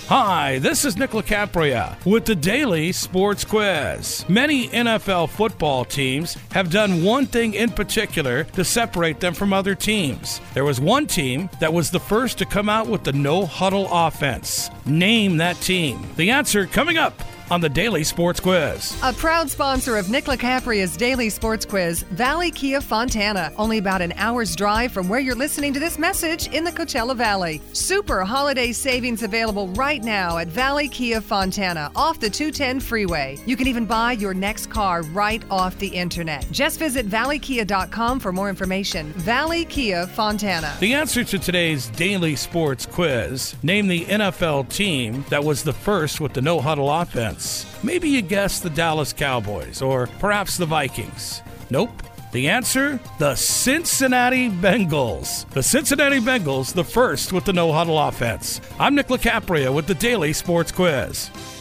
Hi, this is Nick LaCapria with the Daily Sports Quiz. Many NFL football teams have done one thing in particular to separate them from other teams. There was one team that was the first to come out with the no-huddle offense. Name that team. The answer coming up on the Daily Sports Quiz. A proud sponsor of Nick LaCapria's Daily Sports Quiz, Valley Kia Fontana. Only about an hour's drive from where you're listening to this message in the Coachella Valley. Super holiday savings available right now at Valley Kia Fontana off the 210 freeway. You can even buy your next car right off the internet. Just visit valleykia.com for more information. Valley Kia Fontana. The answer to today's Daily Sports Quiz, name the NFL team that was the first with the no-huddle offense. Maybe you guessed the Dallas Cowboys or perhaps the Vikings. Nope. The answer, the Cincinnati Bengals. The Cincinnati Bengals, the first with the no-huddle offense. I'm Nick LaCapria with the Daily Sports Quiz.